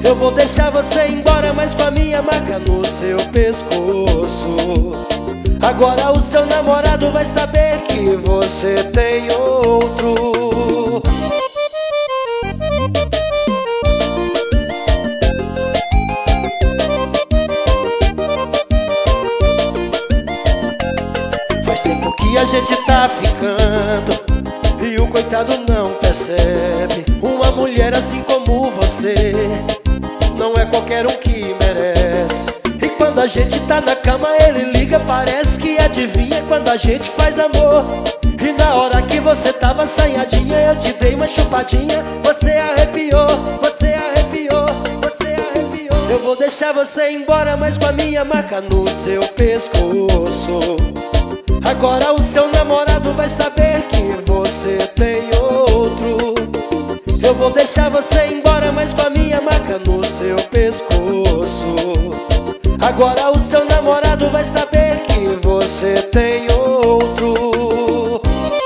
Eu vou deixar você embora, mas com a minha marca no seu pescoço. Agora o seu namorado vai saber que você tem outro. Faz tempo que a gente tá ficando e o coitado não percebe. Uma mulher assim como você não é qualquer um que merece. E quando a gente tá na cama ele liga, parece que adivinha quando a gente faz amor. E na hora que você tava assanhadinha, eu te dei uma chupadinha. Você arrepiou, você arrepiou, você arrepiou. Eu vou deixar você embora, mas com a minha marca no seu pescoço. Agora o seu namorado vai saber que você tem outro. Eu vou deixar você embora, mas com a minha marca no seu pescoço. Agora o seu namorado vai saber que você tem outro.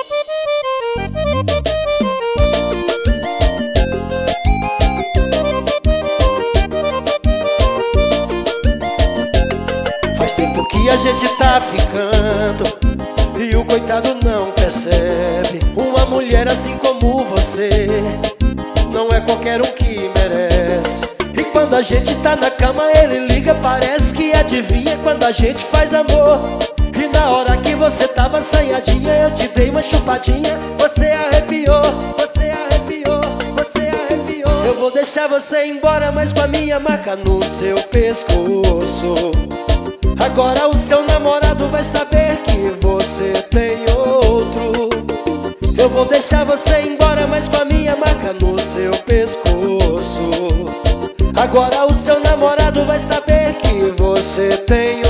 Faz tempo que a gente tá ficando e o coitado não percebe. Uma mulher assim como você não é qualquer um que merece. E quando a gente tá na cama ele liga, parece que adivinha quando a gente faz amor. E na hora que você tava assanhadinha, eu te dei uma chupadinha. Você arrepiou, você arrepiou, você arrepiou. Eu vou deixar você embora, mas com a minha marca no seu pescoço. Agora o seu namorado vai saber que você tem outro. Eu vou deixar você embora, mas com a minha marca no seu pescoço. Agora o seu namorado vai saber que você tem outro.